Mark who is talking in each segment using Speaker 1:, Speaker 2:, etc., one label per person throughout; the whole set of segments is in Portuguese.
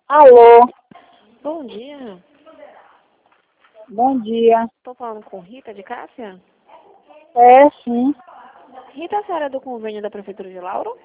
Speaker 1: Alô,
Speaker 2: Bom dia.
Speaker 1: bom dia.
Speaker 2: Estou falando com Rita de Cássia?
Speaker 1: É, sim,
Speaker 2: Rita, a senhora é do convênio da Prefeitura de Lauro?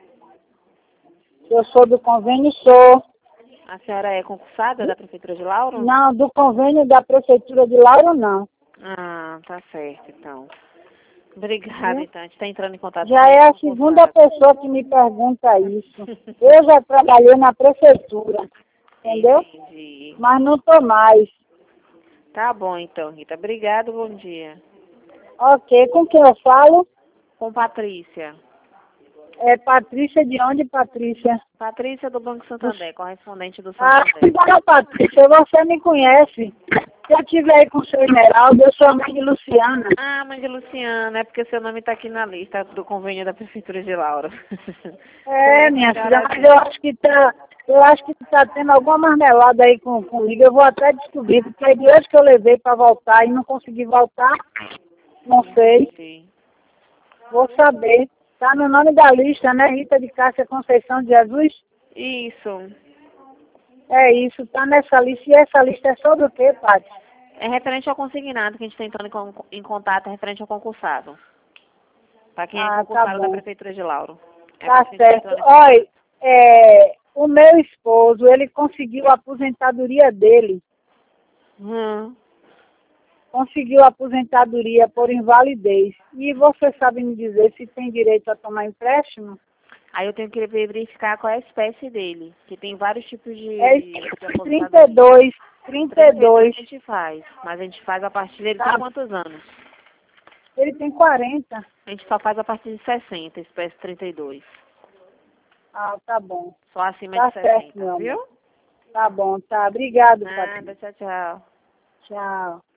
Speaker 1: eu sou do convênio, sou.
Speaker 2: A senhora é concursada da Prefeitura de Lauro?
Speaker 1: Não, do convênio da Prefeitura de Lauro, não.
Speaker 2: Ah, tá certo, então. Obrigada,
Speaker 1: Viu?
Speaker 2: então. A gente está entrando em contato com
Speaker 1: Já
Speaker 2: os
Speaker 1: é a segunda
Speaker 2: concursados.
Speaker 1: pessoa que me pergunta isso. Eu já trabalhei na Prefeitura, entendeu?
Speaker 2: Entendi.
Speaker 1: Mas não estou mais.
Speaker 2: Tá bom, então, Rita. Obrigado, bom dia.
Speaker 1: Ok, com quem eu falo?
Speaker 2: Com Patrícia.
Speaker 1: É Patrícia, de onde, Patrícia?
Speaker 2: Patrícia do Banco Santander, correspondente do
Speaker 1: Ah,
Speaker 2: Santander.
Speaker 1: fala, Patrícia, você me conhece. Eu estive aí com o seu Esmeralda, eu sou mãe de Luciana.
Speaker 2: Ah, mãe de Luciana, é porque seu nome está aqui na lista do convênio da Prefeitura de Lauro.
Speaker 1: É, minha filha, mas eu acho que tá tendo alguma marmelada aí comigo. Eu vou até descobrir, porque é de hoje que eu levei para voltar e não consegui voltar, não sei.
Speaker 2: Entendi.
Speaker 1: Vou saber. Tá no nome da lista, né, Rita de Cássia Conceição de Jesus?
Speaker 2: Isso.
Speaker 1: É isso, tá nessa lista. E essa lista é sobre o quê, Paty?
Speaker 2: É referente ao consignado que a gente está entrando em contato, é referente ao concursado. Para quem é
Speaker 1: Ah, tá
Speaker 2: concursado da
Speaker 1: bom.
Speaker 2: Prefeitura de Lauro. É por
Speaker 1: Tá
Speaker 2: isso que a gente está
Speaker 1: certo.
Speaker 2: entrando em
Speaker 1: Olha,
Speaker 2: contato.
Speaker 1: o meu esposo, ele conseguiu a aposentadoria dele.
Speaker 2: Hum.
Speaker 1: Conseguiu a aposentadoria por invalidez. E você sabe me dizer se tem direito a tomar empréstimo?
Speaker 2: Aí eu tenho que verificar qual é a espécie dele, que tem vários tipos
Speaker 1: É
Speaker 2: de aposentadoria.
Speaker 1: 32,
Speaker 2: 32
Speaker 1: 32.
Speaker 2: a gente faz, mas a gente faz a partir dele tem
Speaker 1: Tá?
Speaker 2: quantos anos?
Speaker 1: Ele tem 40.
Speaker 2: A gente só faz a partir de 60, espécie 32.
Speaker 1: Ah, tá bom.
Speaker 2: Só acima de
Speaker 1: Tá certo,
Speaker 2: 60,
Speaker 1: meu amor.
Speaker 2: viu?
Speaker 1: Tá bom, tá. Obrigado,
Speaker 2: Nada,
Speaker 1: Patrícia.
Speaker 2: tchau, tchau.
Speaker 1: Tchau.